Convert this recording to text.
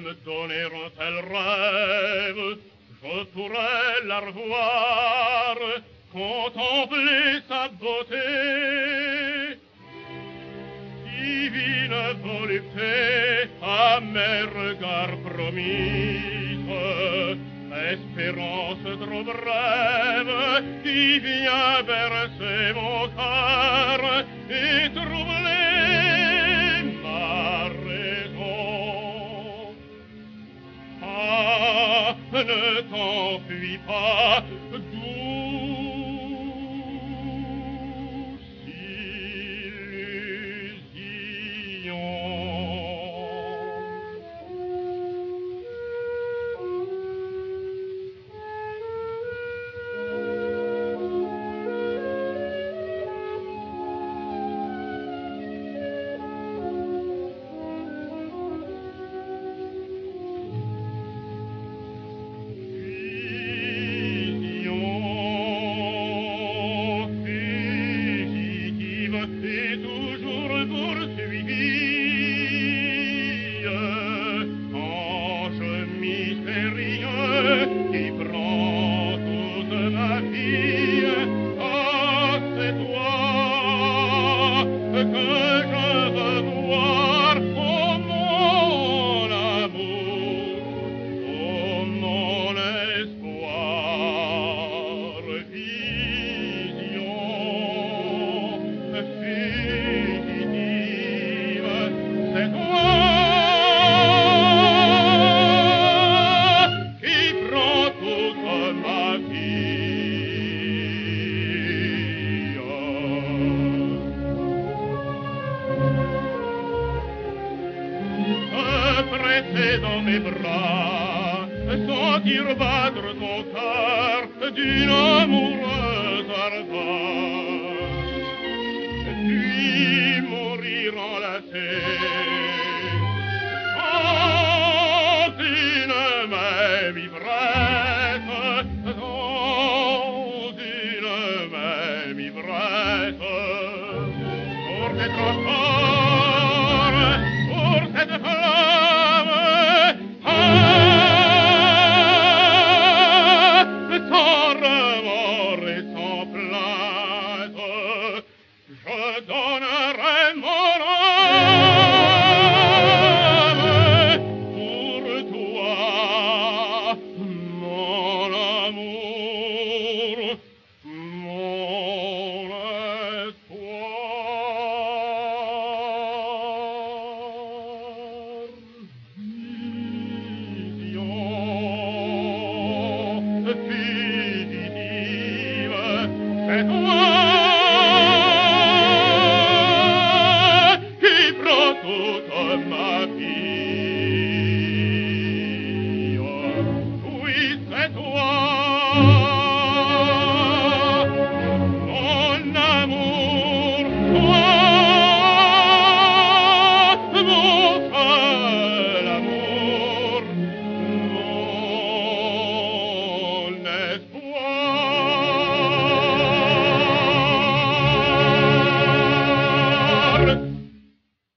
me donner un tel rêve, je pourrais la revoir, contempler sa beauté. Divine volupté, à mes regards promise, espérance trop brève, qui vient bercer mon cœur et troubler ma raison. Ah, ne t'enfuis pas, dans mes bras, sentir battre ton cœur d'une amoureuse ardence, puis mourir enlacé dans une même ivresse, dans une même ivresse, pour t'être fort, pour cette flamme. Sans remords et sans plainte, je donne